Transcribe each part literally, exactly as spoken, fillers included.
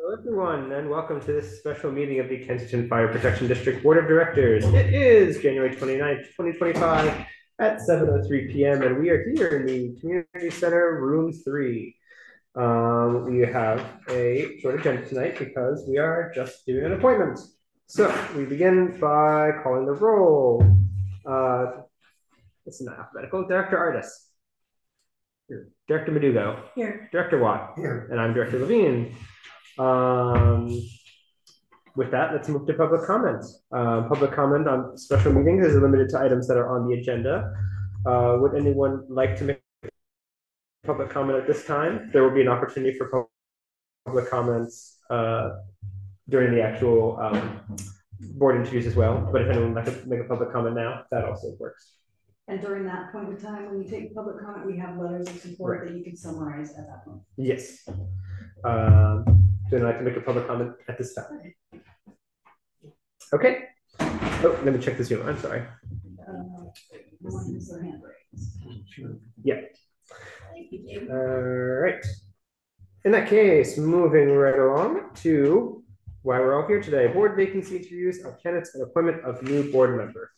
Hello, everyone, and welcome to this special meeting of the Kensington Fire Protection District Board of Directors. It is January twenty-ninth, twenty twenty-five at seven oh three p m and we are here in the Community Center, Room three. Um, we have a short agenda tonight because we are just doing an appointment. So we begin by calling the roll. Uh, it's not alphabetical. Director Artis. Here. Director Medugo. Here. Director Watt. Here. And I'm Director Levine. Um, with that, let's move to public comments. Uh, public comment on special meetings is limited to items that are on the agenda. Uh, would anyone like to make public comment at this time? There will be an opportunity for public comments uh, during the actual um, board interviews as well. But if anyone would like to make a public comment now, that also works. And during that point of time, when you take public comment, we have letters of support right. that you can summarize at that point. Yes. Um, do you like to make a public comment at this time? Okay. Oh, let me check the Zoom. I'm sorry. Uh, one is their hand raised. Sure. Yeah. All right. In that case, moving right along to why we're all here today: board vacancy interviews of candidates and appointment of new board members.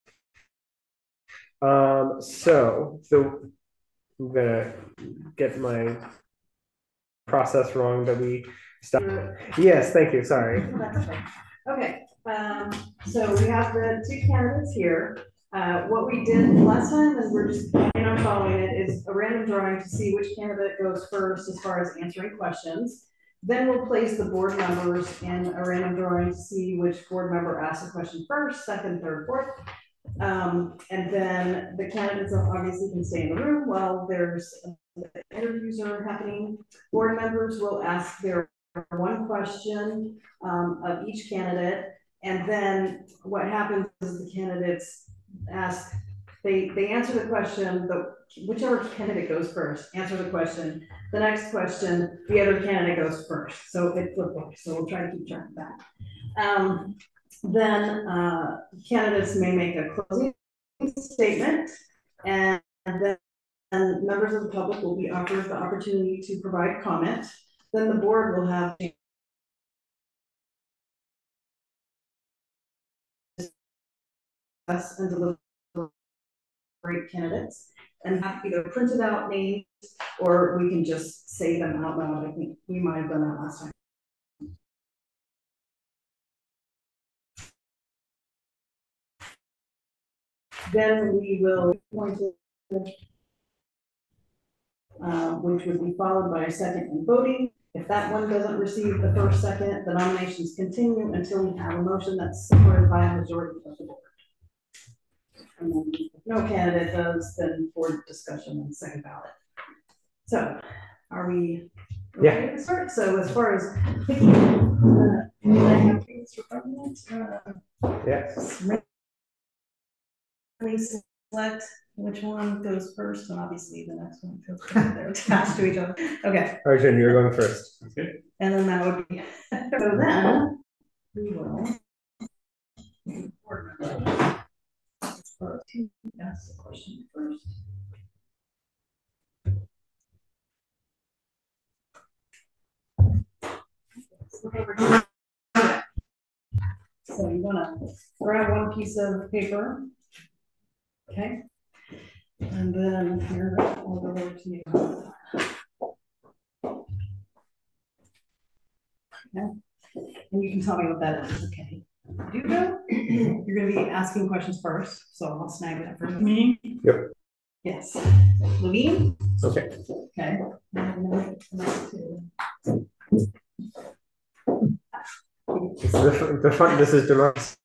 Um, so, so I'm gonna get my process wrong that we stop. Yes, thank you. Sorry. Okay. Um, so we have the two candidates here. Uh, what we did last time, and we're just planning on following it, is a random drawing to see which candidate goes first as far as answering questions. Then we'll place the board members in a random drawing to see which board member asks a question first, second, third, fourth. Um, and then the candidates obviously can stay in the room while there's the interviews are happening. Board members will ask their one question um, of each candidate. And then what happens is the candidates ask, they, they answer the question, but whichever candidate goes first, answer the question. The next question, the other candidate goes first. So it flip-flops. So we'll try to keep track of that. Um, then uh, candidates may make a closing statement, and then and members of the public will be offered the opportunity to provide comment. Then the board will have us and deliberate candidates and have either printed out names or we can just say them out loud. I think we might have done that last time. Then we will appoint uh, which would be followed by a second and voting. If that one doesn't receive the first second, the nominations continue until we have a motion that's supported by a majority of the board. And then if no candidate does, then board discussion and second ballot. So are we okay yeah. to start? So as far as picking, uh, I have things for government. Uh, yes. We select which one goes first, and obviously the next one goes first. They're attached to each other. Okay. Arjun, you're going first. Okay. And then that would be so then we will ask the question first. So you want to grab one piece of paper. Okay, and then here I'll go over to you. Okay, and you can tell me what that is. Okay, do you know? You're going to be asking questions first, so I'll snag that for me. Yep. Yes, Levine. Okay. Okay. It's the, the fun. This is democracy.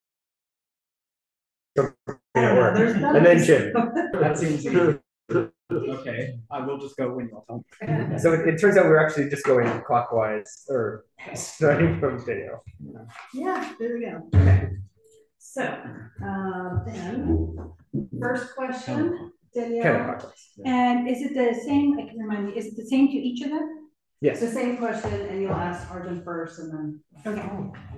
And then Jim. That seems okay. I will just go when you all tell me. So it, it turns out we're actually just going clockwise or starting from video. Yeah, there we go. Okay. So uh, then first question, Danielle. Kind of clockwise. Yeah. And is it the same? I can remind me. Is it the same to each of them? Yes. The same question, and you'll ask Arjun first, and then. Okay.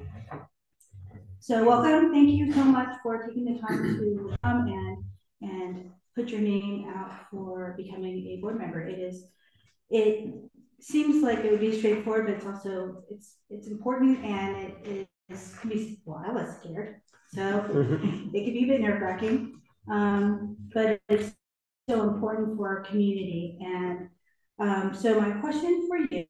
So welcome. Thank you so much for taking the time to come and and put your name out for becoming a board member. It is it seems like it would be straightforward, but it's also, it's, it's important, and it is, can be, well, I was scared, so it could be a bit nerve wracking. Um, but it's so important for our community. And um, so my question for you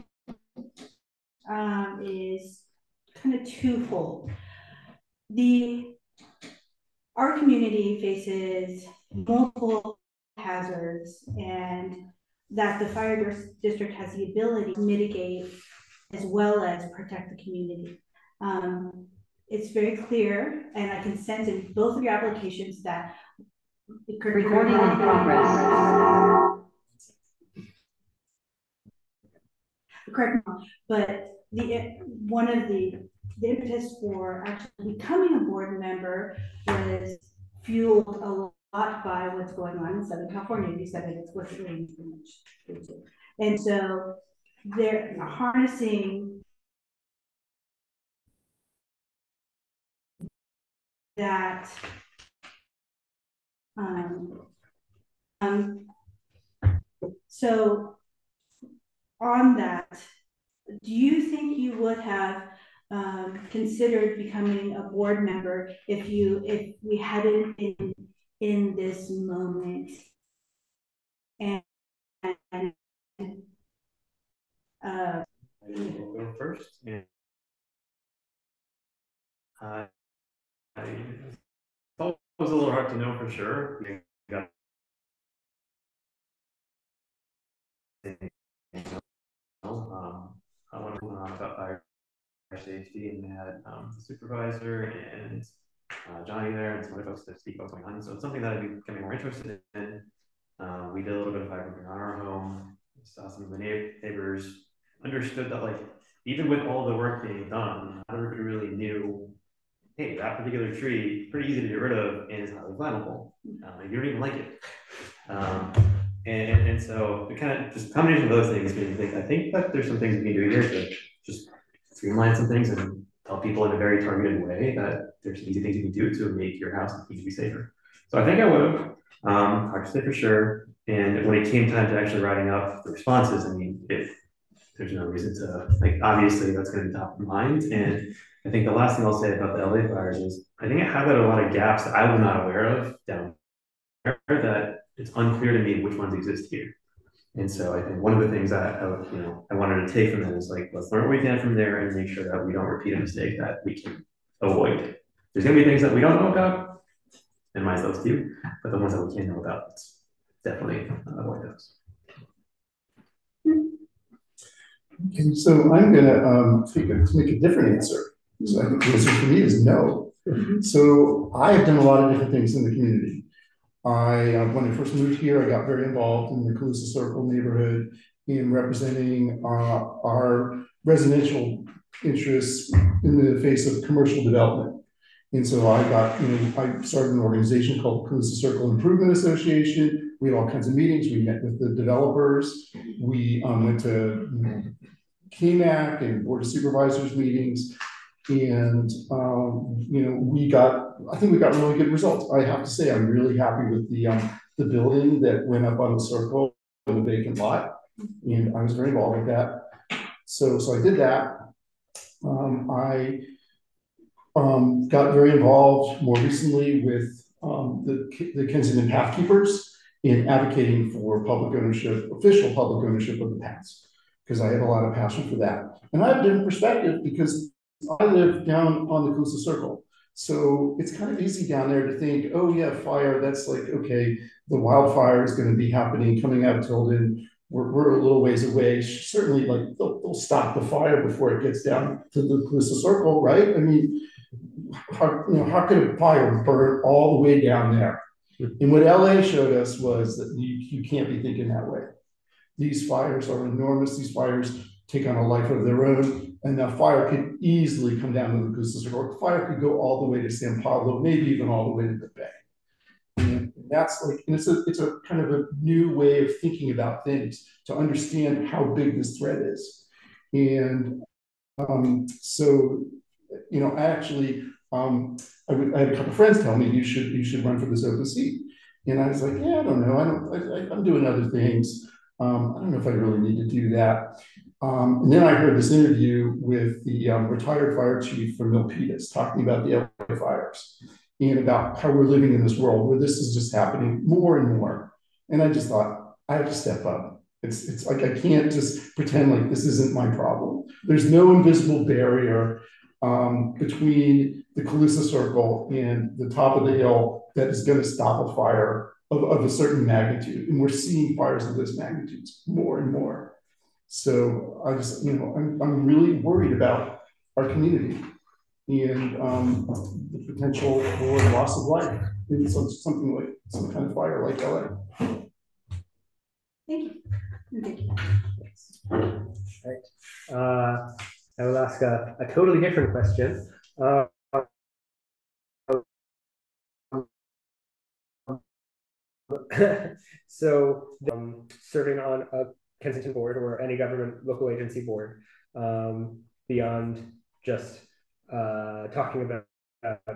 um, is kind of twofold. The, our community faces multiple hazards, and that the fire district has the ability to mitigate as well as protect the community. Um, it's very clear, and I can sense in both of your applications that recording in progress. Correct, but the one of the the impetus for actually becoming a board member was fueled a lot by what's going on in Southern California. You said that it's what's really much, and so they're harnessing that. Um, um, so on that, do you think you would have um, considered becoming a board member if you if we hadn't been in this moment? And, and uh, I will go first. Yeah. Uh, I, it's always a little hard to know for sure. We got um, I want to know about fire safety, and they had um, the supervisor and uh, Johnny there and some other folks to speak about what's going on. So it's something that I'd be becoming more interested in. Uh, we did a little bit of fire preparing on our home. We saw some of the neighbors, understood that like even with all the work being done, not everybody really knew, hey, that particular tree is pretty easy to get rid of and is highly flammable. Uh, you don't even like it. Um, and, and so the kind of just combination of those things made me think, I think that there's some things we can do here to just streamline some things and tell people in a very targeted way that there's easy things you can do to make your house easily safer. So I think I would have, um, hard to say for sure. And when it came time to actually writing up the responses, I mean, if there's no reason to, like, obviously that's going to be top of mind. And I think the last thing I'll say about the L A fires is I think it highlighted a lot of gaps that I was not aware of down there, that it's unclear to me which ones exist here. And so I think one of the things that I, would, you know, I wanted to take from that is like, let's learn what we can from there and make sure that we don't repeat a mistake that we can avoid. There's going to be things that we don't know about, and myself too, but the ones that we can know about, let's definitely avoid those. And so I'm going to um, take a, make a different answer. So I think the answer for me is no. So I have done a lot of different things in the community. I, uh, when I first moved here, I got very involved in the Calusa Circle neighborhood in representing uh, our residential interests in the face of commercial development. And so I got, you know, I started an organization called Calusa Circle Improvement Association. We had all kinds of meetings. We met with the developers. We um, went to, you know, K M A C and Board of Supervisors meetings. And, um, you know, we got, I think we got really good results. I have to say, I'm really happy with the, um, the building that went up on the circle, the vacant lot. And I was very involved with that. So, so I did that. Um, I um, got very involved more recently with um, the, the Kensington Pathkeepers in advocating for public ownership, official public ownership of the paths, because I have a lot of passion for that. And I have a different perspective because I live down on the Calusa Circle. So it's kind of easy down there to think, oh yeah, fire, that's like, okay, the wildfire is going to be happening coming out of Tilden. We're, we're a little ways away. Certainly, like they'll, they'll stop the fire before it gets down to the Calusa Circle, right? I mean, how, you know, how could a fire burn all the way down there? And what L A showed us was that you, you can't be thinking that way. These fires are enormous. These fires take on a life of their own, and that fire could easily come down to the Calusa Circle. The fire could go all the way to San Pablo, maybe even all the way to the Bay. And that's like, and it's a, it's a kind of a new way of thinking about things to understand how big this threat is. And um, so, you know, I actually, um, I, would, I had a couple of friends tell me you should you should run for this open seat, and I was like, yeah, I don't know, I don't, I, I'm doing other things. Um, I don't know if I really need to do that. Um, and then I heard this interview with the um, retired fire chief from Milpitas talking about the L A fires and about how we're living in this world where this is just happening more and more. And I just thought, I have to step up. It's, it's like I can't just pretend like this isn't my problem. There's no invisible barrier um, between the Calusa Circle and the top of the hill that is going to stop a fire of, of a certain magnitude. And we're seeing fires of this magnitudes more and more. So I just, you know, I'm, I'm really worried about our community and um, the potential for loss of life in some, something like some kind of fire like L A. Thank you. Thank you. Right. Uh, I will ask a, a totally different question. Uh, so, um, serving on a Kensington board or any government local agency board, um, beyond just uh, talking about uh,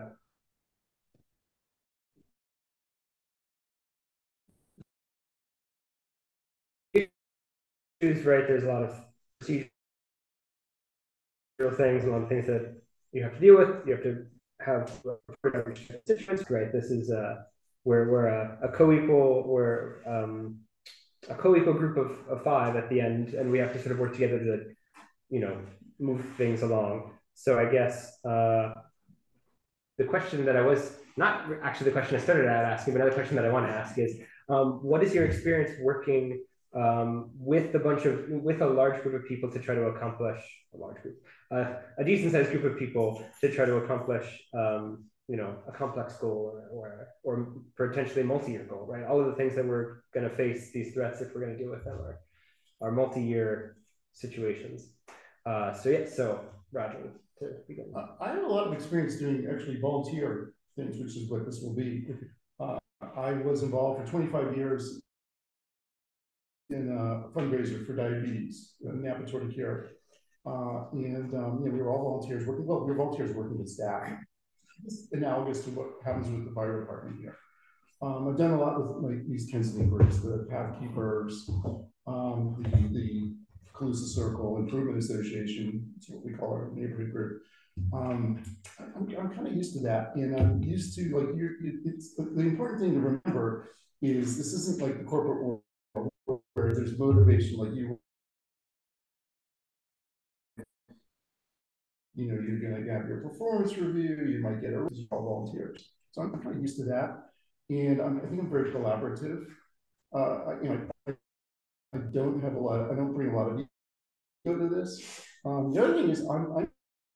issues, right? There's a lot of procedural things, a lot of things that you have to deal with. You have to have constituents, right? This is uh, where we're a, a co-equal, we're um, a co-equal group of, of five at the end, and we have to sort of work together to, you know, move things along. So I guess uh, the question that I was not actually the question I started out asking, but another question that I want to ask is, um, what is your experience working um, with a bunch of with a large group of people to try to accomplish a large group, uh, a decent sized group of people to try to accomplish, um, you know, a complex goal or or, or potentially multi-year goal, right? All of the things that we're going to face, these threats, if we're going to deal with them, are are multi-year situations. Uh, so yeah, so Roger, to begin. Uh, I have a lot of experience doing actually volunteer things, which is what this will be. Uh, I was involved for twenty-five years in a fundraiser for diabetes, uh, Napa Torticare. Uh, and um, you know, we were all volunteers working, well, we were volunteers working with staff. It's analogous to what happens with the fire department here. Um, I've done a lot with like these Kensington groups, the Path Keepers, um, the, the Calusa Circle Improvement Association, that's what we call our neighborhood group. Um, I'm, I'm kind of used to that, and I'm used to like you're, it's the, the important thing to remember is this isn't like the corporate world where there's motivation, like you you know, you're going to have your performance review, you might get a all volunteers. So I'm kind of used to that. And I'm, I think I'm very collaborative. Uh, I, you know, I, I don't have a lot, of, I don't bring a lot of ego to this. Um, the other thing is I'm, I'm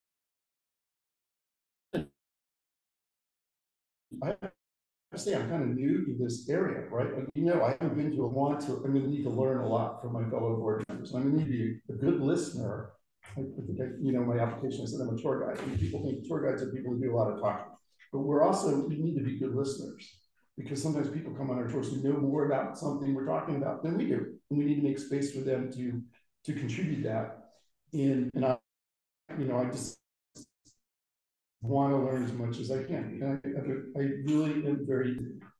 I have to say I'm kind of new to this area, right? Like, you know, I haven't been to a want to, I'm going to need to learn a lot from my fellow board members. I'm going to need to be a good listener. I think, I, you know, my application, I said I'm a tour guide. And people think tour guides are people who do a lot of talking. But we're also, we need to be good listeners because sometimes people come on our tours who know more about something we're talking about than we do. And we need to make space for them to, to contribute that. And, and I, you know, I just want to learn as much as I can. And I, I, I really am very.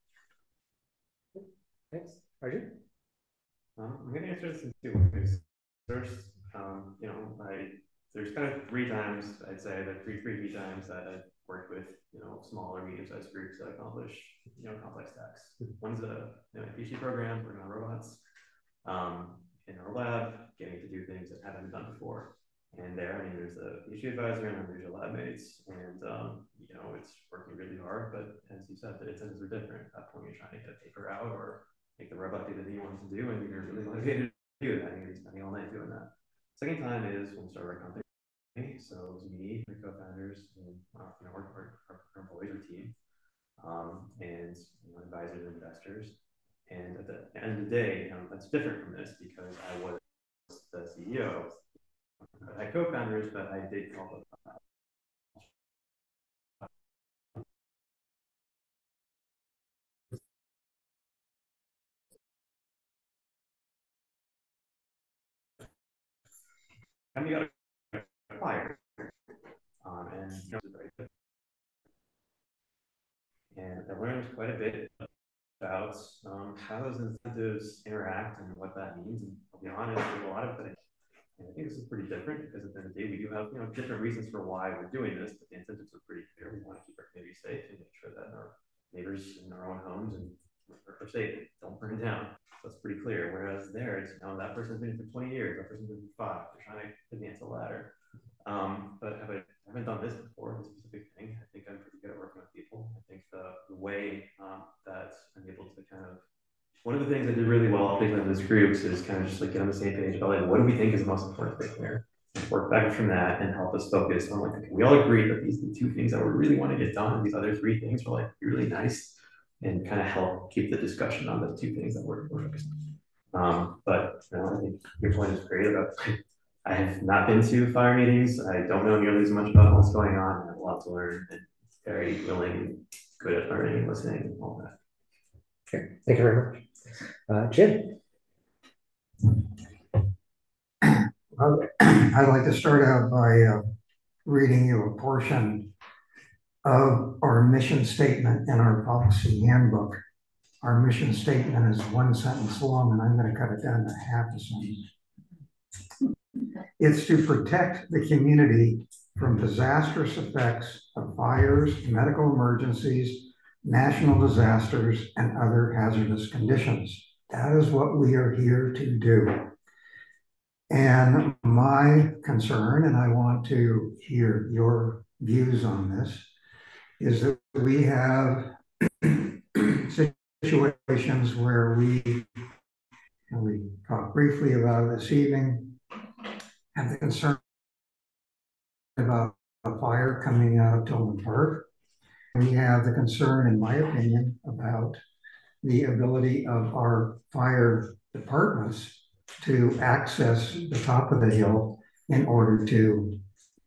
Thanks. Arjun? Um, I'm gonna answer this in two ways. First, um, you know, I there's kind of three times I'd say that three three key times that I've worked with, you know, small or medium-sized groups that accomplish, you know, complex tasks. One's a you know, PhD program working on robots, um, in our lab, getting to do things that haven't been done before. And there, I mean, there's a PhD advisor and there's your lab mates, and um, you know, it's working really hard. But as you said, the incentives are different. At that point, you're trying to get a paper out or make the robot do the thing you want to do, and you're really motivated to do that. You're spending all night doing that. Second time is when we started our company. So it was me, the co-founders, and uh, you know, our, our, our employees, our team, um, and you know, advisors and investors. And at the end of the day, you know, that's different from this because I was the C E O. I had co-founders, but I did all the and we got acquired. Um, and you know, and I learned quite a bit about um, how those incentives interact and what that means. And I'll be honest, with a lot of it, I think this is pretty different because at the end of the day, we do have you know different reasons for why we're doing this, but the incentives are pretty clear. We want to keep our community safe and make sure that our neighbors in our own homes and are safe, don't burn down. So that's pretty clear. Whereas there, it's you know that person's been for twenty years, that person's been for five. They're trying to advance a ladder. Um, but have I, I haven't done this before, this specific thing. I think I'm pretty good at working with people. I think the, the way um, that I'm able to kind of, one of the things I did really well picking up those groups is kind of just like get on the same page about like, what do we think is the most important thing here? Work back from that and help us focus on like, okay, we all agree that these are the two things that we really want to get done. And these other three things are like really nice and kind of help keep the discussion on the two things that we're, we're focused on. Um, but you know, I think your point is great about I have not been to fire meetings. I don't know nearly as much about what's going on. I have a lot to learn and very willing, good at learning and listening and all that. Okay, thank you very much. Uh, Jim. I'd like to start out by uh, reading you a portion of our mission statement in our policy handbook. Our mission statement is one sentence long, and I'm going to cut it down to half a sentence. It's to protect the community from disastrous effects of fires, medical emergencies, national disasters, and other hazardous conditions. That is what we are here to do. And my concern, and I want to hear your views on this, is that we have situations where we, and we talked briefly about it this evening, have the concern about a fire coming out of Tillman Park. We have the concern, in my opinion, about the ability of our fire departments to access the top of the hill in order to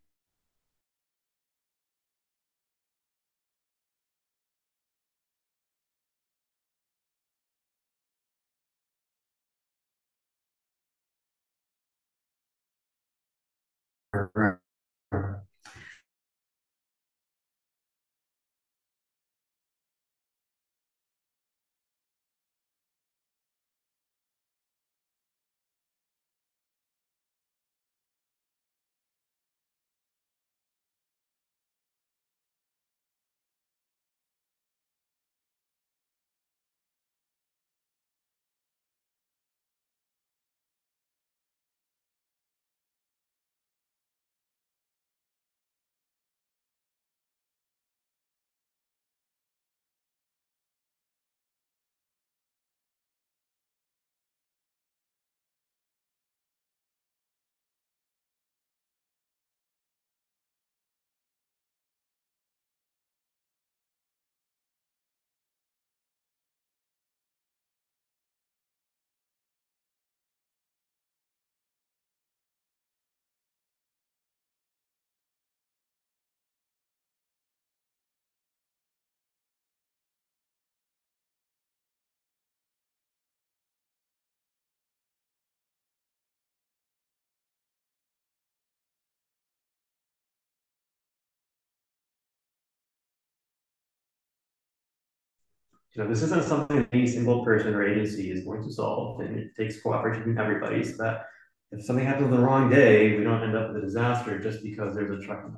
You know, this isn't something any single person or agency is going to solve, and it takes cooperation from everybody so that if something happens on the wrong day, we don't end up with a disaster just because there's a truck.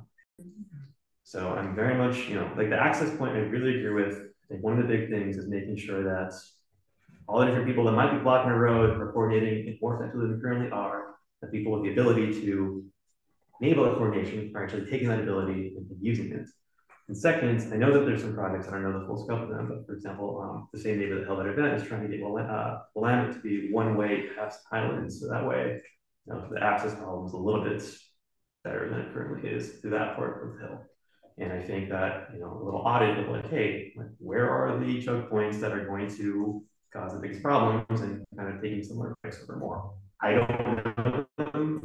So I'm very much, you know, like the access point I really agree with. I think one of the big things is making sure that all the different people that might be blocking a road are coordinating more effectively than we currently are, that people with the ability to enable that coordination are actually taking that ability and using it. And second, I know that there's some projects, I don't know the full scope of them, but for example, um, the same neighbor that held that event is trying to get uh, Willamette to be one way past Highlands. So that way, you know, the access problem is a little bit better than it currently is through that part of the hill. And I think that, you know, a little audit of like, hey, like, where are the choke points that are going to cause the biggest problems and kind of taking similar advice over more. I don't know them.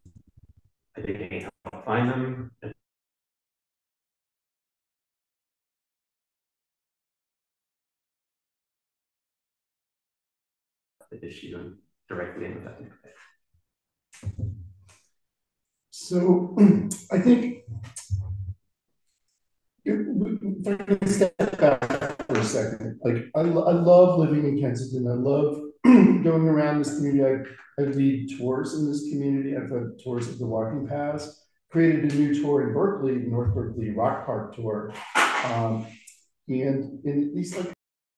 I think I can help find them. The issue directly in the So I think if I can step back for a second. Like, I, lo- I love living in Kensington. I love going around this community. I, I lead tours in this community. I've had tours of the walking paths. Created a new tour in Berkeley, North Berkeley Rock Park tour. Um, and in these like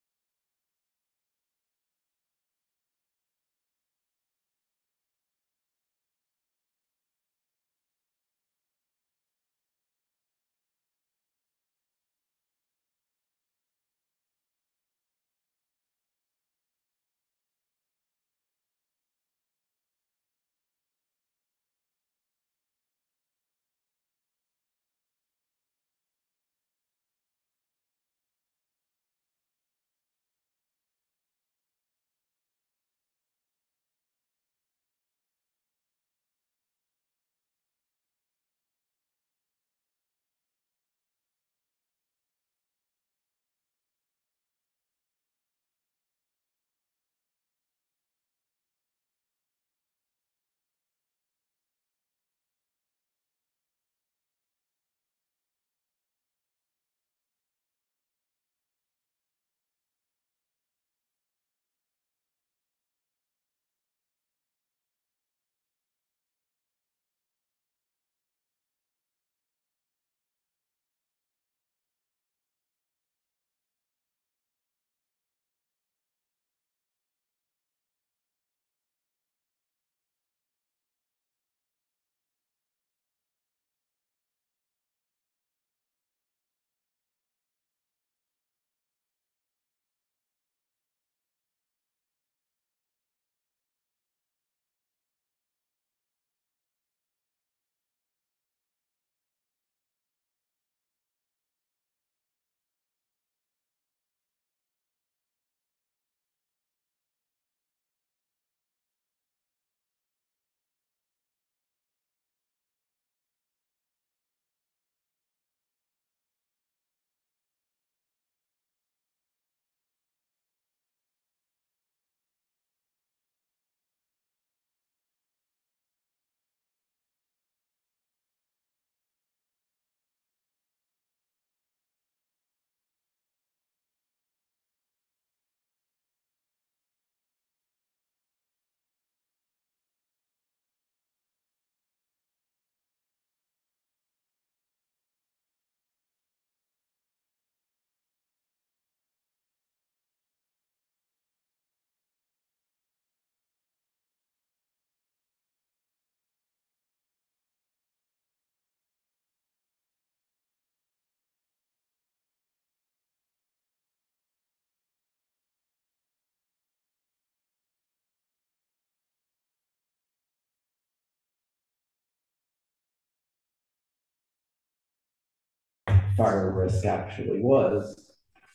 fire risk actually was.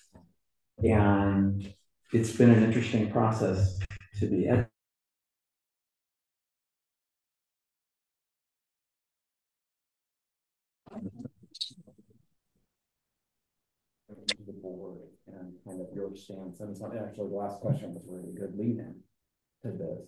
And it's been an interesting process to be ed- the board and kind of your stance. And so actually the last question was really a good lead in to this.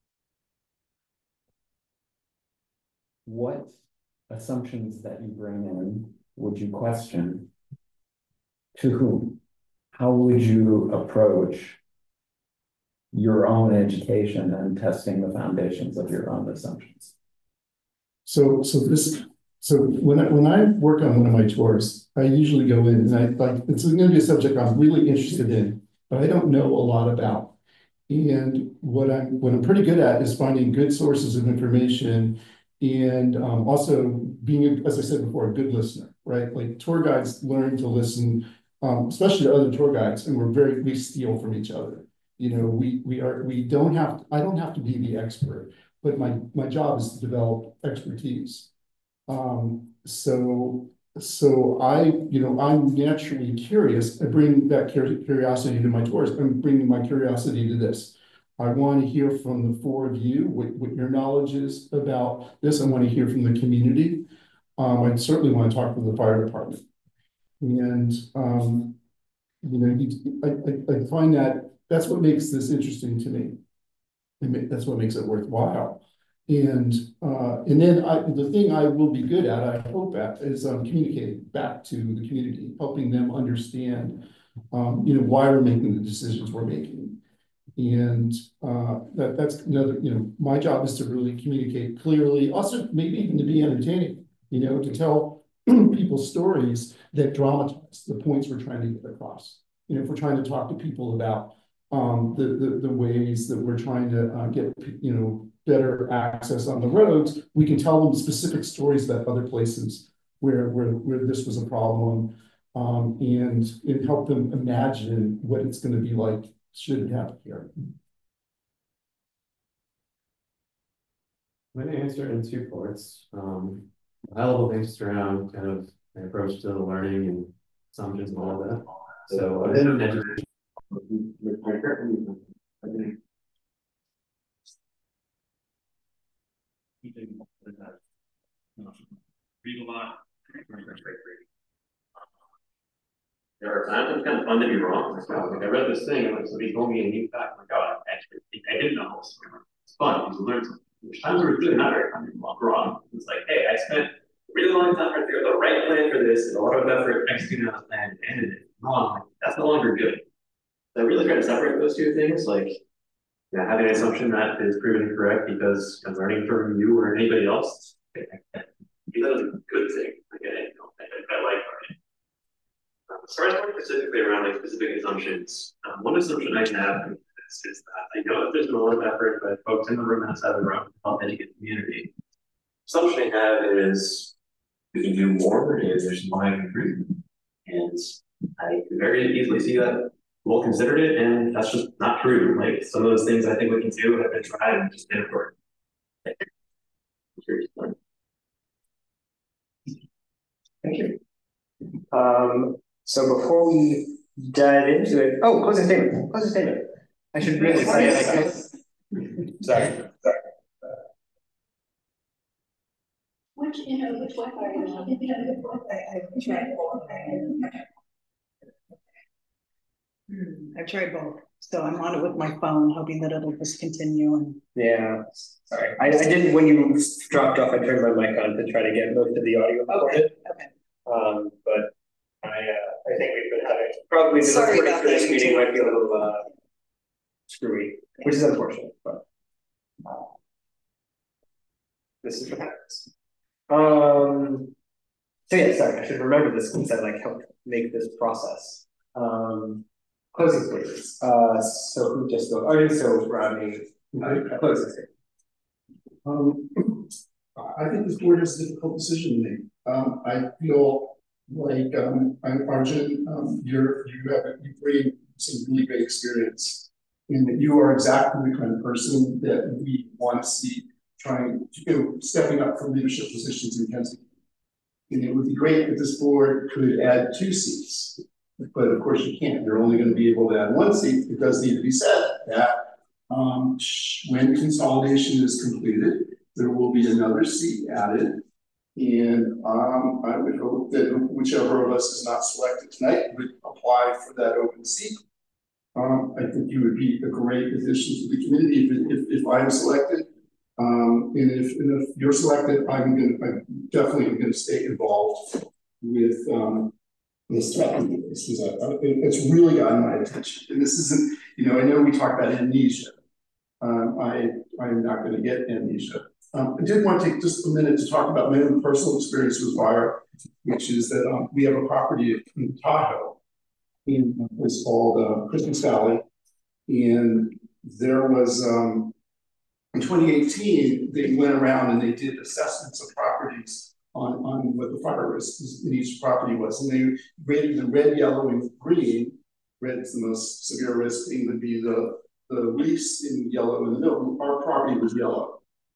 What assumptions that you bring in would you question? To whom? How would you approach your own education and testing the foundations of your own assumptions? So, so this, so when I, when I work on one of my tours, I usually go in and I like, it's going to be a subject I'm really interested in, but I don't know a lot about. And what I'm, what I'm pretty good at is finding good sources of information and um, also being, as I said before, a good listener, right? Like tour guides learn to listen, um, especially to other tour guides, and we're very, we steal from each other. You know, we, we are, we don't have, I don't have to be the expert, but my, my job is to develop expertise. Um, so, so I, you know, I'm naturally curious. I bring that curiosity to my tours. I'm bringing my curiosity to this. I want to hear from the four of you what, what your knowledge is about this. I want to hear from the community. Um, I certainly want to talk to the fire department. And, um, you know, you, I, I, I find that that's what makes this interesting to me. That's what makes it worthwhile. And uh, and then I, the thing I will be good at, I hope at, is um, communicating back to the community, helping them understand um, you know, why we're making the decisions we're making. And uh, that, that's another, you know, my job is to really communicate clearly, also maybe even to be entertaining, you know, to tell people stories that dramatize the points we're trying to get across. You know, if we're trying to talk to people about um, the, the, the ways that we're trying to uh, get, you know, better access on the roads, we can tell them specific stories about other places where, where, where this was a problem, um, and, and help them imagine what it's going to be like should it happen here. I'm going to answer in two parts. Um, high level based around kind of my approach to the learning and assumptions and all of that. So I didn't education. Read a lot. There are times it's kind of fun to be wrong. Like, oh, like I read this thing and like somebody told me a new fact. Like, oh, I actually think I didn't know this. It's fun because you learn something. There's times where it's really not very fun to be wrong. It's like, hey, I spent a really long time trying to figure out the right plan for this and a lot of effort executing on the plan and ended it wrong. Like, that's no longer good. So I really try to separate those two things. Like, yeah, having an assumption that is proven incorrect because I'm learning from you or anybody else. That is a good thing. Again, you know, I, I like learning. Um, as far as more specifically around like specific assumptions, um, one assumption I have is, is that I know that there's been a lot of effort by folks in the room and outside the room to help educate the community. Assumption I have is we can do more and there's more I can improve. And I can very easily see that we'll consider it, and that's just not true. Like some of those things I think we can do have been tried and just didn't work. Thank you. Um, so before we dive into it, oh, closing statement. Closing statement. I should really say it. I guess. Sorry. Sorry. Which, you know, which Wi-Fi are you on? I've tried both. I've tried both. So I'm on it with my phone, hoping that it'll just continue. And yeah, sorry. I, I didn't, when you dropped off, I turned my mic on to try to get most of the audio recorded. Okay. Okay. Um, but I, uh, I think we've been having, probably the Sorry recording about for this that. meeting might be a little uh, screwy, which is unfortunate, but uh, this is what happens. Um, so yeah, sorry, I should remember this since I like helped make this process. Um, closing statements. Uh, so who just go? Oh, so Rodney, uh, closing statement. Um, I think this board has a difficult decision to make. Um, I feel like um, Arjun, um, you're you have you bring some really great experience, and that you are exactly the kind of person that we want to see trying to you know, stepping up for leadership positions in Kensington. And it would be great if this board could add two seats, but of course you can't. You're only going to be able to add one seat. It does need to be said that um, when consolidation is completed, there will be another seat added. And um, I would hope that whichever of us is not selected tonight would apply for that open seat. Um, I think you would be a great addition to the community if, if, if I'm selected. Um, and, if, and if you're selected, I'm going to, I'm definitely going to stay involved with um, this topic. This is a, it's really gotten my attention. And this isn't, you know, I know we talk about amnesia. Um, I, I'm not going to get amnesia. Um, I did want to take just a minute to talk about my own personal experience with fire, which is that um, we have a property in Tahoe in a place called uh, Christmas Valley. And there was, um, in twenty eighteen, they went around and they did assessments of properties on, on what the fire risk in each property was. And they rated the red, yellow, and green. Red is the most severe risk, green would be the, the least, in yellow in the middle. Our property was yellow.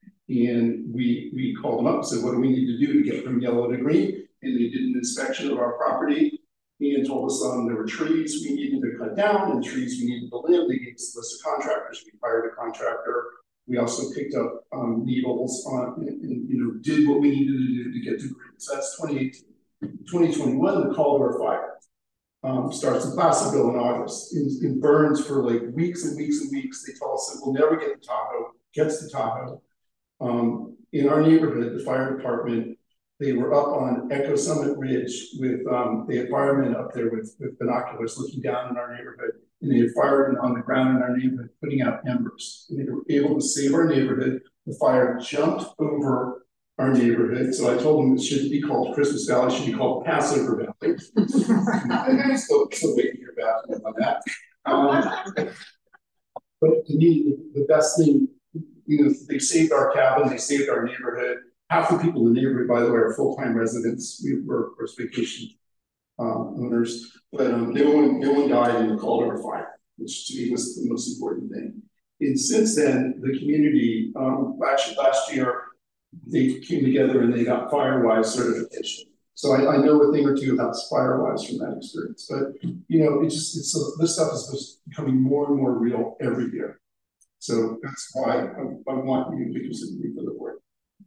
And we, we called them up and said, what do we need to do to get from yellow to green? And they did an inspection of our property and told us um, there were trees we needed to cut down and trees we needed to live. They gave us a list of contractors. We hired a contractor. We also picked up um, needles on and, and you know did what we needed to do to get to green. So that's twenty eighteen. twenty twenty-one, the Caldor fire um, starts in Placerville in August. It, it burns for like weeks and weeks and weeks. They tell us that we'll never get to Tahoe. Gets to Tahoe. Um, in our neighborhood, the fire department They were up on Echo Summit Ridge with, um, they had firemen up there with, with binoculars looking down in our neighborhood. And they had firemen on the ground in our neighborhood putting out embers. And they were able to save our neighborhood. The fire jumped over our neighborhood. So I told them it shouldn't be called Christmas Valley, it should be called Passover Valley. still, still waiting to hear back from them on that. Um, but to me, the, the best thing, you know, they saved our cabin, they saved our neighborhood. Half the people in the neighborhood, by the way, are full-time residents. We were, of course, vacation um, owners, but um, no one, no one died in the Caldor fire, which to me was the most important thing. And since then, the community, um, actually last year, they came together and they got FireWise certification. So I, I know a thing or two about FireWise from that experience, but you know, it just, it's, uh, this stuff is just becoming more and more real every year. So that's why I, I want you to consider me for the board.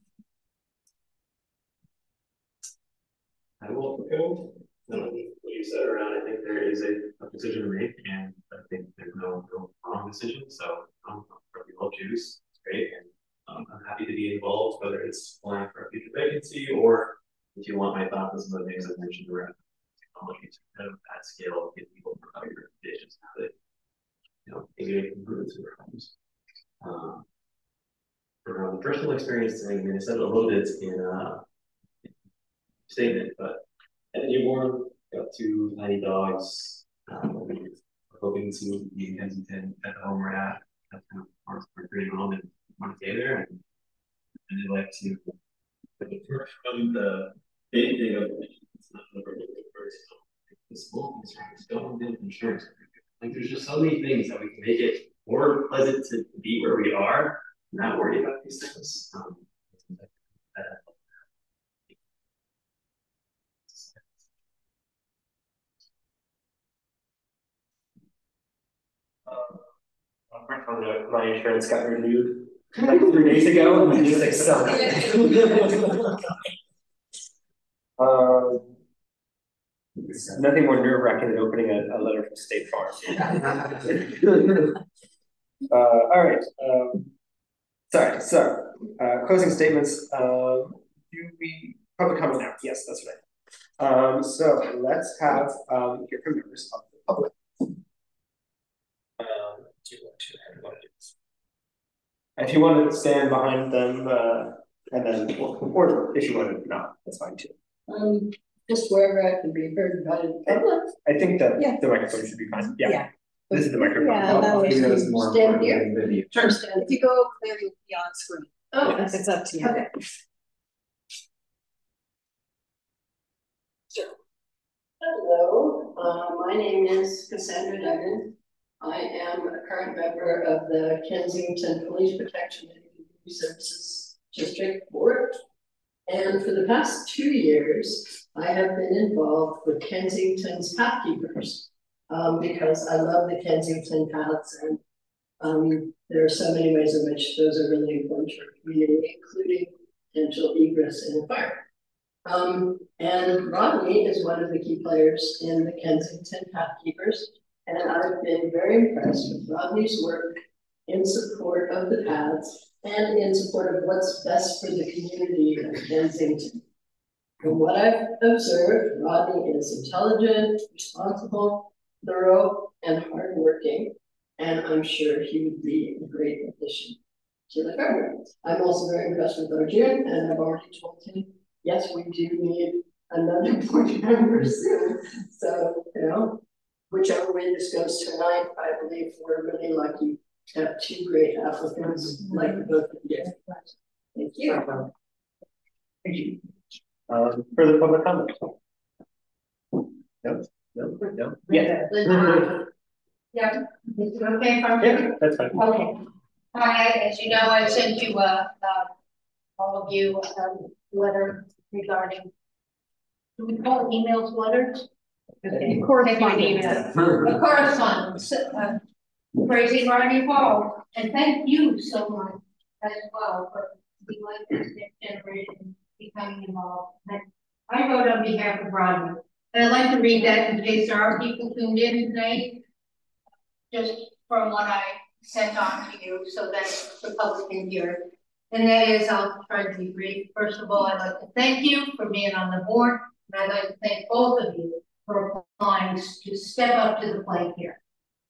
I will go. No, what you said around, I think there is a, a decision to make, and I think there's no, no wrong decision. So I'm probably well juice. It's great, and um, I'm happy to be involved, whether it's applying for a future vacancy or if you want my thoughts on some of the things I've mentioned around technology to kind of at scale get people for other recommendations how they, you know, maybe improvements in their homes. Um, from personal experience, I mean, I said a little bit in a statement, but at the newborn, got two tiny dogs. Um, we were hoping to be in Kensington at the home we're at. That's kind of our, our dream home and want to stay there. And, and they like to, from the big thing of it's not the first, it's small concerns, don't do insurance. Like there's just so many things that we can make it more pleasant to be where we are, not worry about these things. Um, uh, Um, my insurance got renewed like three days ago, and I'm just excited. um, nothing more nerve-wracking than opening a, a letter from State Farm. uh, all right. Um, sorry. So, uh, closing statements. Um, do we public comment now? Yes, that's right. Um, so let's have um, hear from members of the public. Um, do you want to, how do you want to do this? If you want to stand behind them, uh, and then, or if you want to not, that's fine too. Um, just wherever I can be heard by the public. I think that yeah. the microphone should be fine. Yeah. yeah. This is the microphone. Yeah, that way you more stand here. Video. Sure. Stand. If you go over there, you'll be on screen. Oh, yes. It's up to you. Okay. Sure. Hello, uh, my name is Cassandra Duggan. I am a current member of the Kensington Police Protection and Community Services District Board. And for the past two years, I have been involved with Kensington's Pathkeepers um, because I love the Kensington paths, and um, there are so many ways in which those are really important to our community, including potential egress and fire. Um, and Rodney is one of the key players in the Kensington Pathkeepers. And I've been very impressed with Rodney's work in support of the paths and in support of what's best for the community of Kensington. From what I've observed, Rodney is intelligent, responsible, thorough, and hardworking, and I'm sure he would be a great addition to the government. I'm also very impressed with Arjun, and I've already told him, yes, we do need another board member soon. So, you know, whichever way this goes tonight, I believe we're really lucky to have two great applicants like both of you. Thank you. Thank you. Um, further public comment? No, no, no. Yeah. Yeah. Is it okay if I'm Yeah, that's fine. Okay. Hi, as you know, I sent you a, uh, all of you a letter regarding, do we call it emails, letters? Okay. Correspondence. A correspondence, uh, praising Rodney Hall, and thank you so much as well for being like this next generation becoming involved. And I wrote on behalf of Rodney, and I'd like to read that in case there are people tuned in tonight, just from what I sent on to you, so that the public can hear. And that is, I'll try to be brief. First of all, I'd like to thank you for being on the board. And I'd like to thank both of you for applying to step up to the plate here.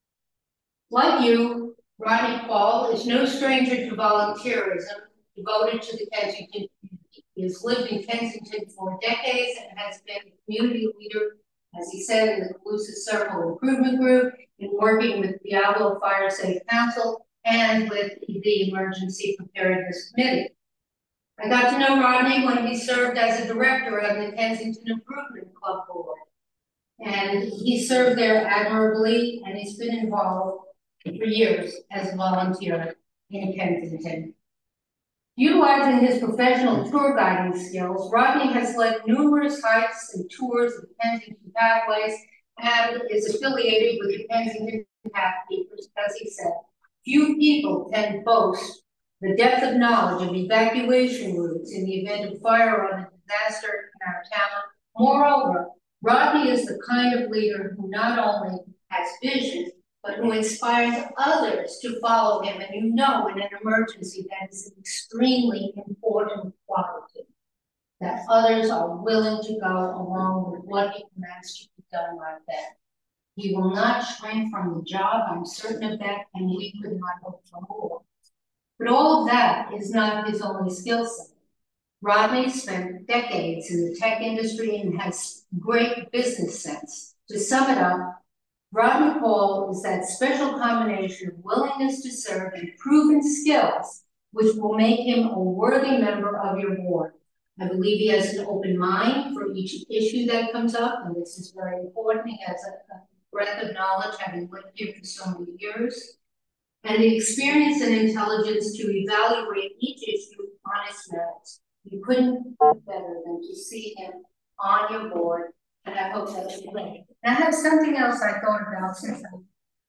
Like you, Rodney Paul is no stranger to volunteerism devoted to the Kensington community. He has lived in Kensington for decades and has been a community leader, as he said, in the Calusa Circle Improvement Group, in working with Diablo Fire Safe Council, and with the Emergency Preparedness Committee. I got to know Rodney when he served as a director of the Kensington Improvement Club Board. And he served there admirably, and he's been involved for years as a volunteer in Kensington. Utilizing his professional tour guiding skills, Rodney has led numerous hikes and tours of Kensington pathways and is affiliated with the Kensington Pathkeepers, as he said. Few people can boast the depth of knowledge of evacuation routes in the event of fire or a disaster in our town. Moreover, Rodney is the kind of leader who not only has vision, but who inspires others to follow him. And you know, in an emergency, that is an extremely important quality, that others are willing to go along with what he commands to be done like that. He will not shrink from the job, I'm certain of that, and we could not hope for more. But all of that is not his only skill set. Rodney spent decades in the tech industry and has great business sense. To sum it up, Rodney Paul is that special combination of willingness to serve and proven skills, which will make him a worthy member of your board. I believe he has an open mind for each issue that comes up, and this is very important. He has a, a breadth of knowledge, having lived here for so many years, and the experience and intelligence to evaluate each issue on its merits. You couldn't do better than to see him on your board, and I hope that you will. I have something else I thought about since I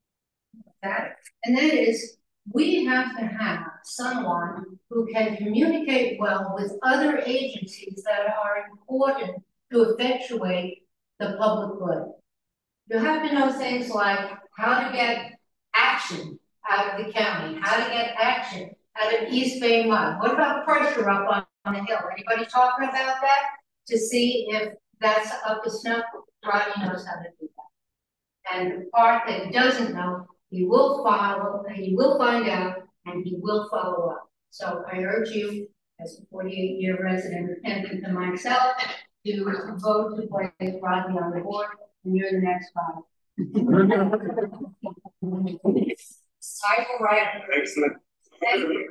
that, and that is we have to have someone who can communicate well with other agencies that are important to effectuate the public good. You have to know things like how to get action out of the county, how to get action out of East Bay Mud. What about pressure up on, on the hill? Anybody talking about that? To see if that's up to snuff. Rodney knows how to do that. And the part that he doesn't know, he will follow, he will find out, and he will follow up. So I urge you, as a forty-eight year resident of Kensington myself, to vote to place Rodney on the board, and you're the next five. I will write. Excellent. Thank you.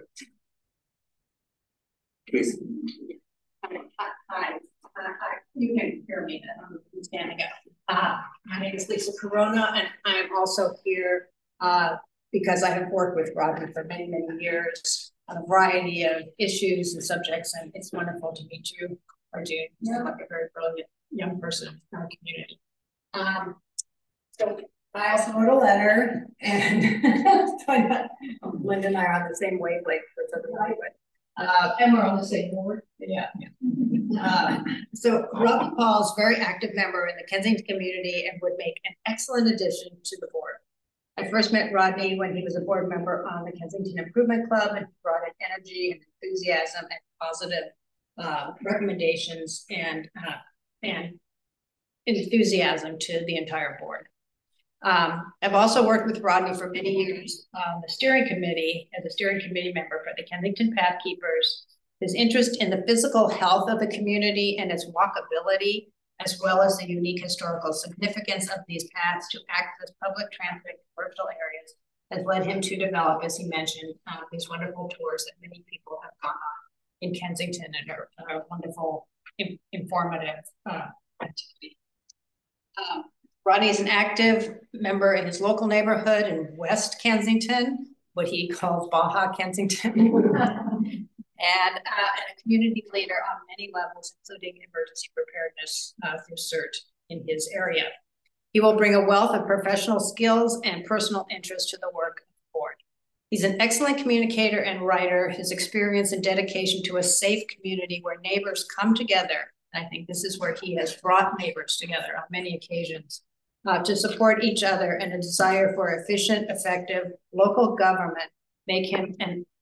Please. Hi. Hi. Uh, hi. You can hear me then. I'm standing up. Uh, my name is Lisa Corona, and I'm also here uh, because I have worked with Rodney for many, many years on a variety of issues and subjects, and it's wonderful to meet you, Arjun. You sound like a very brilliant young person in our community. Um, so I also wrote a letter, and Linda and I are on the same wavelength for something like that. Uh, and we're on the same board. Yeah. yeah. Uh, so Rodney Paul is a very active member in the Kensington community and would make an excellent addition to the board. I first met Rodney when he was a board member on the Kensington Improvement Club, and he brought in energy and enthusiasm and positive uh, recommendations and uh, and enthusiasm to the entire board. Um, I've also worked with Rodney for many years on the steering committee as a steering committee member for the Kensington Pathkeepers. His interest in the physical health of the community and its walkability, as well as the unique historical significance of these paths to access public transit in commercial areas, has led him to develop, as he mentioned, uh, these wonderful tours that many people have gone on in Kensington and are, are a wonderful, in, informative uh, activity. Um, Rodney is an active member in his local neighborhood in West Kensington, what he calls Baja Kensington, and, uh, and a community leader on many levels, including emergency preparedness uh, through CERT in his area. He will bring a wealth of professional skills and personal interest to the work of the board. He's an excellent communicator and writer. His experience and dedication to a safe community where neighbors come together, I think this is where he has brought neighbors together on many occasions, Uh, to support each other, and a desire for efficient, effective local government make him an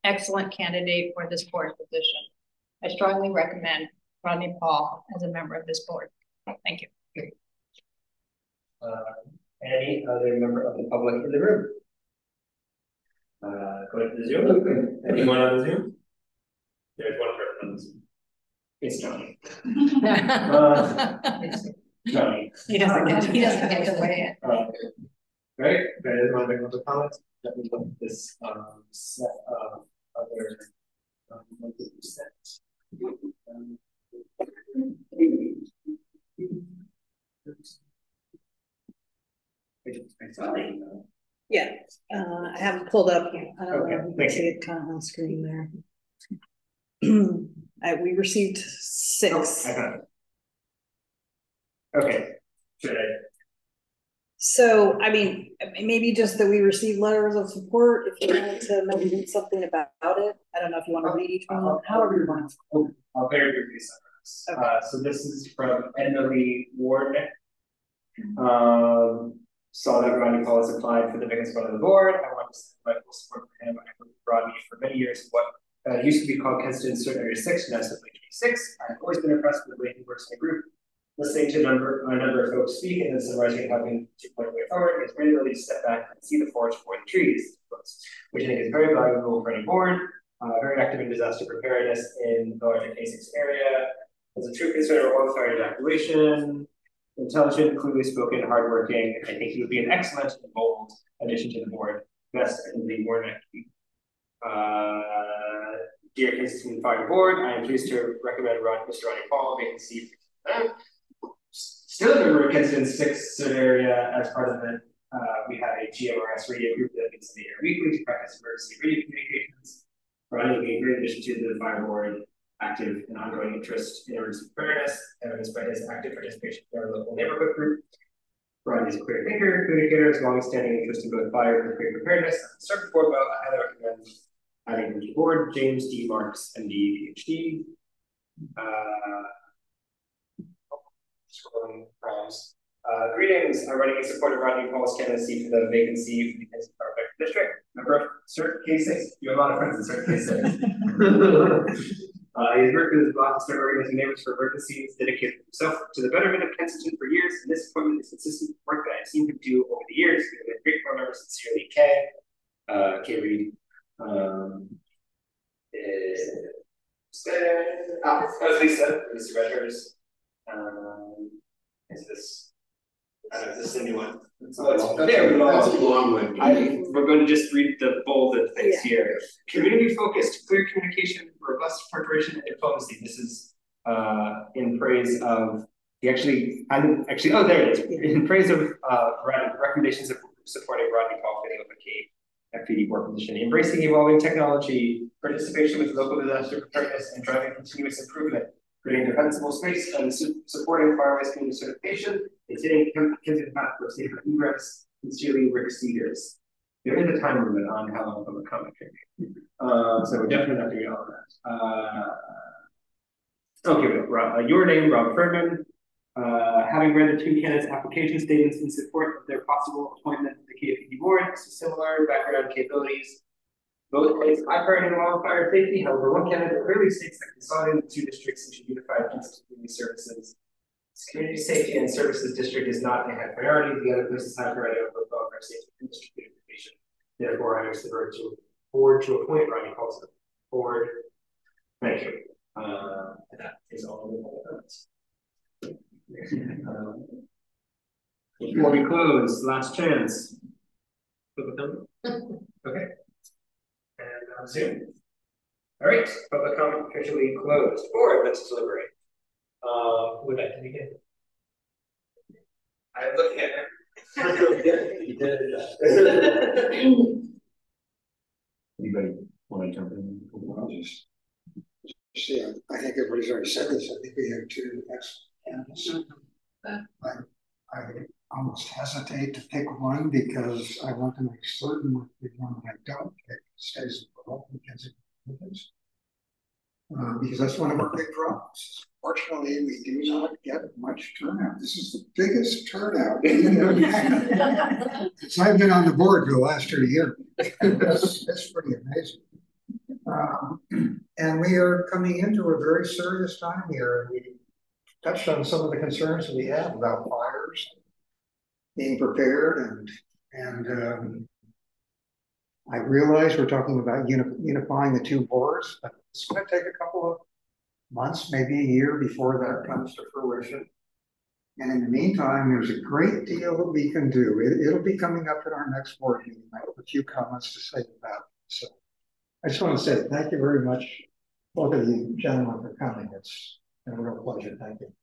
excellent candidate for this board position. I strongly recommend Rodney Paul as a member of this board. Thank you. Uh, any other member of the public in the room? Uh, go to the Zoom. Anyone on the Zoom? There's one person on the Zoom. It's Johnny. uh, it's Johnny. He doesn't get, he doesn't get to weigh in. Uh, right? Guys, want to make other comments? Let me look at this um, set of other um, sets. Um, I saw the email. Yeah, uh, I have it pulled up. I don't Okay, know if you can thank see you. it kind of on screen there. Uh, we received six. Oh, I got it. Okay, should I? So, I mean, maybe just that we received letters of support, if you wanted to mention something about it. I don't know if you want to read each one, however you want. I'll, I'll very briefly summarize. Okay. Uh, so this is from Edna Lee Ward. Um, saw that Rodney Paul has applied for the biggest one of the board. I want to send my full support for him. I worked with Rodney for many years. What uh, used to be called Kensington Cert Area Six, now simply K six. I've always been impressed with the way he works in the group. Listening to a number, a number of folks speak and then summarizing how we to point way forward, his great ability to step back and see the forest for the trees, which I think is very valuable for any board. Uh, very active in disaster preparedness in the larger K six area. As a true concern of wildfire evacuation, intelligent, clearly spoken, hardworking. I think he would be an excellent and bold addition to the board. Best in the Warnick. Uh, dear Kensington Fire Board, I am pleased to recommend Ron, Mister Rodney Paul, vacancy. Still a member of Kensington sixth area as part of it. Uh, we have a G M R S radio group that meets in the air weekly to practice emergency radio communications. Ronnie will be a great addition to the fire board, active and ongoing interest in emergency preparedness, evidenced by his active participation in our local neighborhood group. Ronnie is a clear thinker, communicator, has long-standing interest in both fire and earthquake preparedness. As I started before, but I highly recommend adding him to the board. James D. Marks, M D, P H D. Uh, Scrolling primes. Uh, greetings. I'm running in support of Rodney Paul's candidacy for the vacancy for the Kensington Fire Protection District. Member of CERT K six. You have a lot of friends in CERT K six. uh, he's worked with his block to start organizing neighbors for emergencies, dedicated himself to the betterment of Kensington for years, and this appointment is consistent work that I've seen him do over the years. He's been a great board member, sincerely K. Uh, K Reed. Um, uh, as Lisa, Lisa Redhurst. Um, is this? I don't know, is this a new one? So it's, That's there we go. that's a long one. I, we're going to just read the bolded things Yeah. here. Community focused, clear communication, robust preparation, and diplomacy. This is uh, in praise of he actually. I didn't actually. Oh, there it is. In praise of uh, recommendations of supporting Rodney Paul fitting up a key F P D board position, embracing evolving technology, participation with local disaster preparedness, and driving continuous improvement. Creating defensible space and su supporting fireways community certification, maintaining Kensington path for safer egress, sincerely Rick Seegers. There is a time limit on how long public comment can be. Uh, so we're definitely not doing all of that. Uh, okay, well, Rob, uh, your name, Rob Ferdman. Uh, having read the two candidates' application statements in support of their possible appointment to the K F P D board, similar background capabilities. Both place high priority in wildfire safety. However, one candidate clearly states that consolidating the two districts into unified community services. This community safety and services district is not a high priority. The other places high priority on both wildfire safety and district unification. Therefore, I urge the board to board to appoint Rodney Paul to the board. Thank you. Uh, that is all the comments. um, Before we close, last chance. Okay. And on Zoom. All right, public comment officially closed. Board, let's deliberate. Uh, who would like to begin? I'm looking at Anybody want to jump in? Well, just, just, yeah, I think everybody's already said this. I think we have two excellent candidates. I, I almost hesitate to pick one because I want to make certain that the one that I don't pick stays involved because it is. Uh, because that's one of our big problems. Fortunately, we do not get much turnout. This is the biggest turnout since I've been on the board for the last two years. That's, that's pretty amazing. Um, and we are coming into a very serious time here. We touched on some of the concerns that we have about fires, being prepared, and and um, I realize we're talking about uni unifying the two boards, but it's going to take a couple of months, maybe a year before that comes to fruition. And in the meantime, there's a great deal that we can do. It, it'll be coming up at our next board meeting. I have a few comments to say about it. So I just want to say thank you very much, both of you gentlemen, for coming. It's been a real pleasure. Thank you.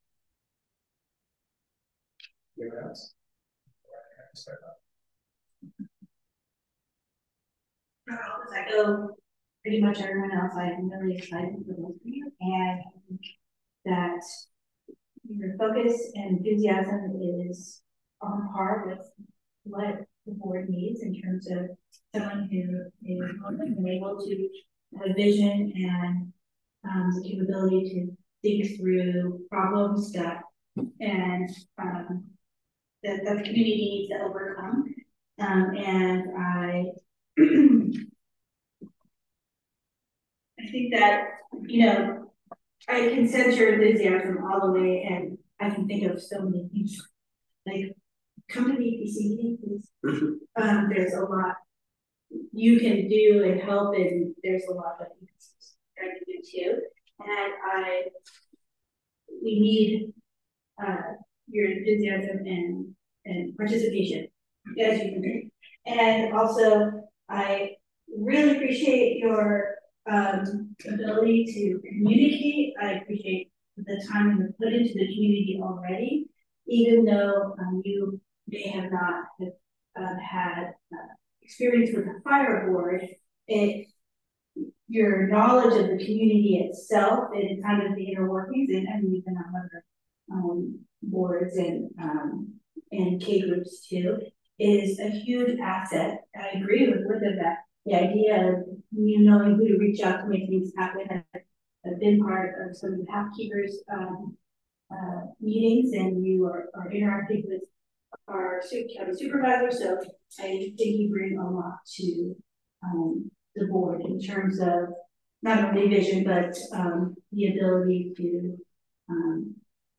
I'll echo pretty much everyone else. I'm really excited for both of you, and I think that your focus and enthusiasm is on par with what the board needs in terms of someone who is willing able to have a vision and um, the capability to think through problems that and um, that, that the community needs to overcome. Um, and I I think that, you know, I can sense your enthusiasm all the way, and I can think of so many things. Like, come to B P C meetings. Um, there's a lot you can do and help, and there's a lot that you can try to do too. And I, we need uh, your enthusiasm and and participation, as you can do. And also, I really appreciate your um, ability to communicate. I appreciate the time you put into the community already, even though um, you may have not have, uh, had uh, experience with the fire board. It, your knowledge of the community itself and kind of the inner workings, and I mean, even on other um, boards and um, and K groups too, is a huge asset. I agree with Linda that the idea of you knowing who to reach out to make things happen. I've been part of some of the Pathkeepers um, uh, meetings, and you are, are interacting with our county supervisor. So I think you bring a lot to um, the board in terms of not only vision, but um, the ability to um,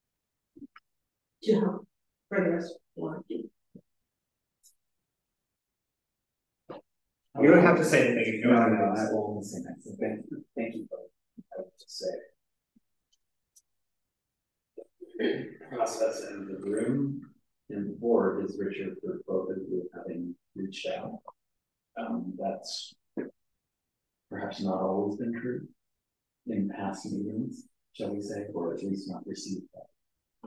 to help further us forward. You don't have to say anything if you don't. No, no, I won't say anything. Thank you. Thank you. I would just say. Process in the room and the board is Richard for both of you having reached out. Um, that's perhaps not always been true in past meetings, shall we say, or at least not received that.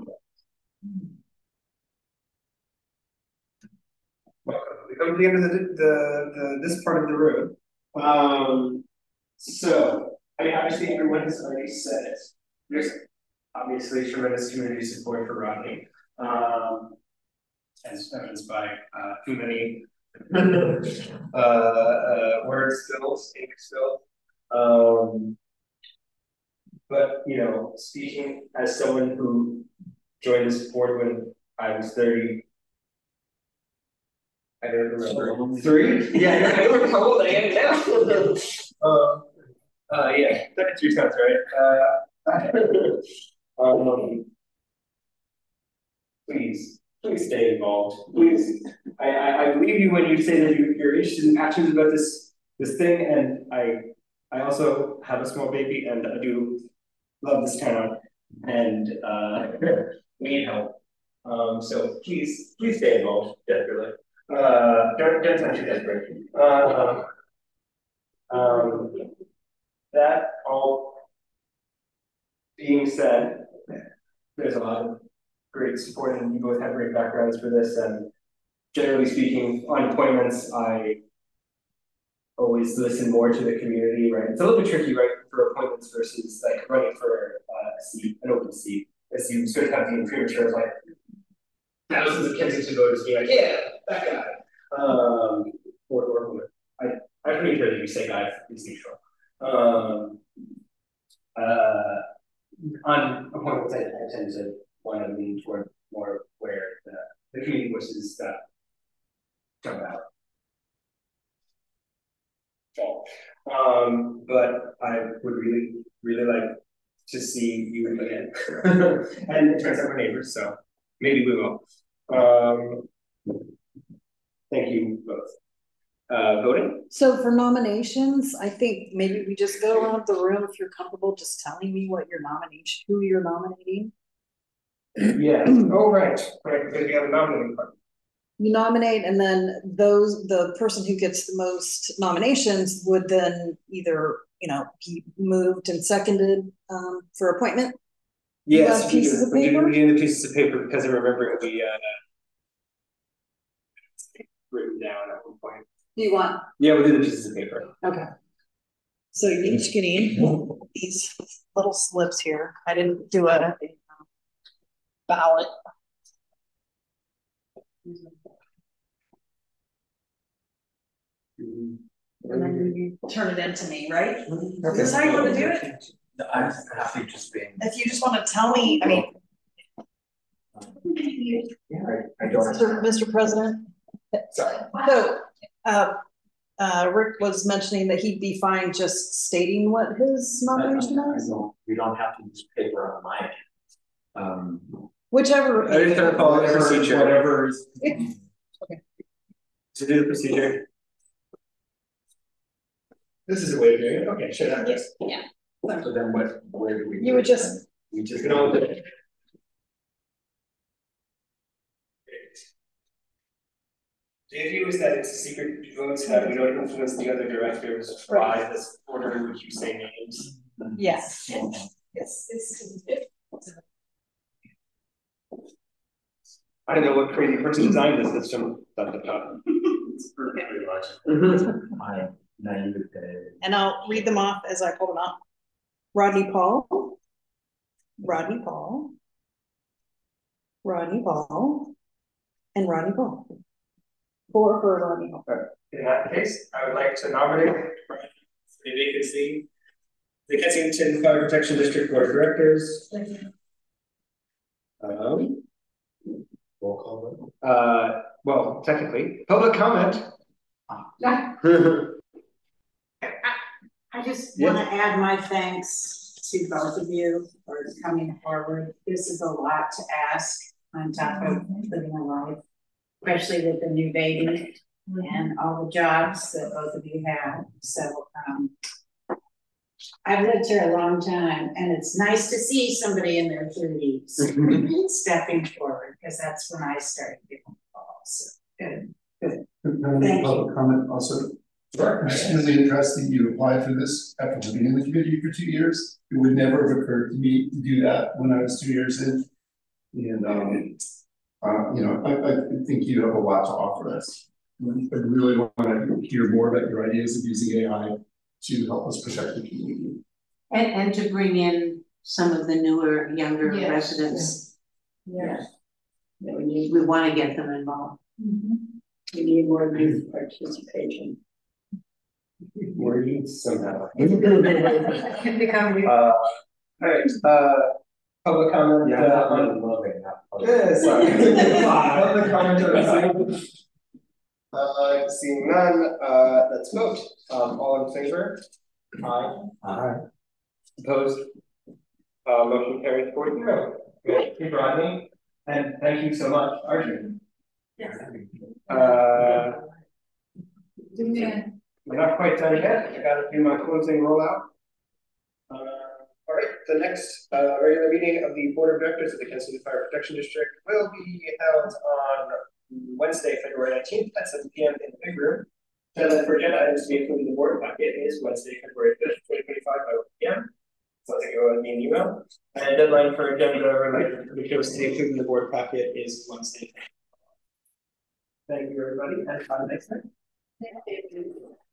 Welcome. We come to the end of the, the, the this part of the room. Um, so, I mean, obviously, everyone has already said it. There's obviously tremendous community support for Rodney, um, as evidenced by uh, too many uh, uh, word spills, ink spill. Um, but, you know, speaking as someone who joined this board when I was thirty, I don't remember. Three? Yeah, I don't remember how old I am now. um, uh, yeah, thirty-three sounds right. Uh, um, please, please stay involved. Please, I, I, I believe you when you say that you, you're interested and passionate about this this thing, and I I also have a small baby, and I do love this town, and uh, we need help. Um, so please, please stay involved, desperately. Uh, don't, don't touch your desperate. Uh, um, that all being said, there's a lot of great support, and you both have great backgrounds for this. And generally speaking, on appointments, I always listen more to the community, right? It's a little bit tricky, right, for appointments versus like running for uh, a seat, an open seat, as you sort of have the premature, like thousands of Kensington voters be like, yeah, that guy. Um, or, or I, I pretty sure that you say guy is neutral. Um, uh, on appointments, I, I tend to want to lean toward more where the, the community voices that jump out. Um, but I would really, really like to see you again. And it turns out we're neighbors, so maybe we will. Um, thank you both. Uh, voting? So for nominations, I think maybe we just go around the room if you're comfortable just telling me what your nomination, who you're nominating. Yeah. Oh, right. Right, because we have a nominating part. You nominate, and then those, the person who gets the most nominations would then either, you know, be moved and seconded um, for appointment. Yes, have we pieces do. of We do, paper? we do the pieces of paper because I remember we uh written down at one point. Do you want? Yeah, we'll do the pieces of paper. Okay. So you're each getting these little slips here. I didn't do a, a ballot. And then you turn it into me, right? Is this how you want to do it? I'm happy just being. If you just want to tell me, I mean. Yeah, I, I don't. Mister Mister President. Sorry. So, uh, uh, Rick was mentioning that he'd be fine just stating what his nomination I is. don't, we don't have to use paper on my end. Um. Whichever. I just gonna follow the procedure. Whatever is. Okay. To do the procedure. This is a way of doing it. Okay, sure. That Yes. Yeah. So then what, where do we? You would just. We just. can all do it. The idea is that it's a secret vote, so that we don't influence the other directors by this order in which you say names. Yes. Yes. It's, I don't know what crazy person designed this system. Dot, dot, dot. It's pretty logical. I naivete. and I'll read them off as I pull them out. Rodney Paul. Rodney Paul. Rodney Paul. And Rodney Paul. Four for Rodney Paul. In that case, I would like to nominate for a vacancy the Kensington Fire Protection District Board of Directors. Um, Roll call vote. uh, well, technically, public comment. I just Yes. want to add my thanks to both of you for coming forward. This is a lot to ask on top of living a life, especially with the new baby and all the jobs that both of you have. So um, I've lived here a long time, and it's nice to see somebody in their thirties stepping forward, because that's when I started getting involved. So good, good. Thank Public you. comment also. I'm just really impressed that you applied for this after being in the committee for two years. It would never have occurred to me to do that when I was two years in. And, um, uh, you know, I, I think you have a lot to offer us. I really want to hear more about your ideas of using A I to help us protect the community. And, and to bring in some of the newer, younger Yes. residents. Yes. Yeah, we need, we want to get them involved. We need more youth participation. More needs somehow. Can become. Uh, all right, uh, public comment. Yeah, uh, I'm on- not loving that. Yeah, sorry. Public comment on Zoom. Uh, seeing none, uh, let's vote. Um, all in favor? Aye. Aye. Opposed? Uh, motion carries four zero. Thank you, Rodney, and thank you so much, Arjun. Yes. Uh, we're not quite done yet. I gotta do my closing rollout. Uh, all right, the next uh, regular meeting of the Board of Directors of the Kensington Fire Protection District will be held on Wednesday, February nineteenth at seven P M in the big room. Deadline for agenda items to be included in the board packet is Wednesday, February fifth, twenty twenty-five by one P M. So I think it will be an email. And deadline for agenda related materials to be included in the board packet is Wednesday. Thank you, everybody, and have a nice night. Thank you.